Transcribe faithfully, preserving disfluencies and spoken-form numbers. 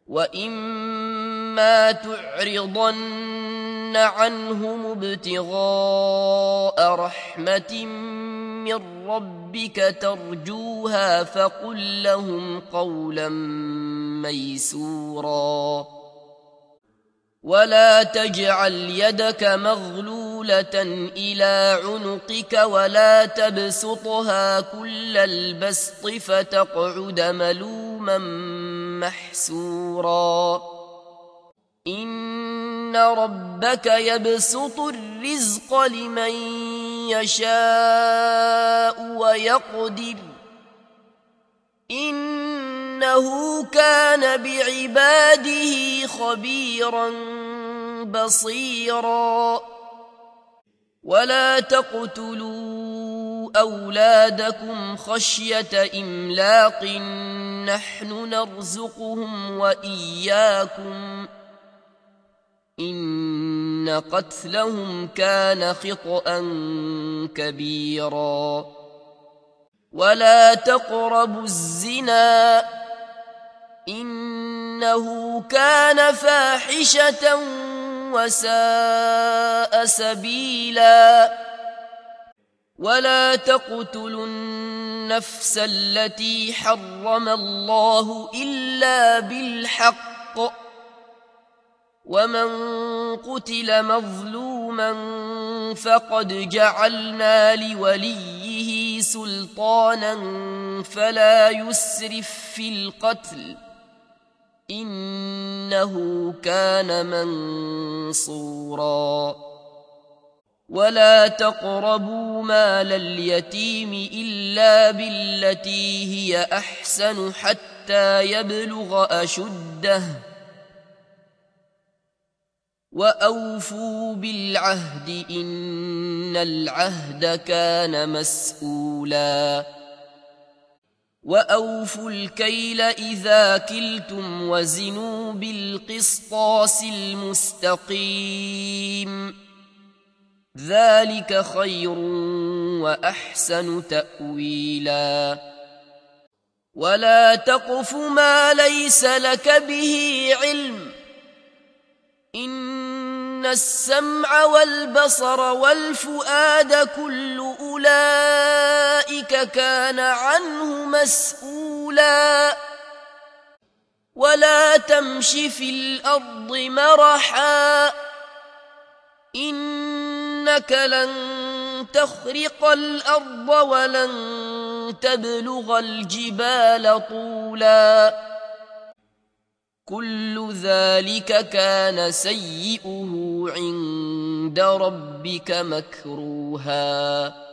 وإما تعرضن عنهم ابتغاء رحمة من ربك ترجوها فقل لهم قولا ميسورا ولا تجعل يدك مغلولة إلى عنقك ولا تبسطها كل البسط فتقعد ملوما محسورا إن ربك يبسط الرزق لمن يشاء ويقدر إنه كان بعباده خبيرا بصيرا ولا تقتلوا أولادكم خشية إملاق نحن نرزقهم وإياكم إن قتلهم كان خطأ كبيرا ولا تقربوا الزنا إنه كان فاحشة وساء سبيلا ولا تقتلوا النفس التي حرم الله إلا بالحق ومن قتل مظلوما فقد جعلنا لوليه سلطانا فلا يسرف في القتل إنه كان منصورا ولا تقربوا مال اليتيم إلا بالتي هي أحسن حتى يبلغ أشده وأوفوا بالعهد إن العهد كان مسؤولا وأوفوا الكيل إذا كلتم وزنوا بالقسطاس المستقيم ذلك خير وأحسن تأويلا ولا تقف ما ليس لك به علم إن السمع والبصر والفؤاد كل أولئك كان عنه مسؤولا ولا تمش في الأرض مرحا إنك لن تخرق الأرض ولن تبلغ الجبال طولا كل ذلك كان سيئه عند ربك مكروها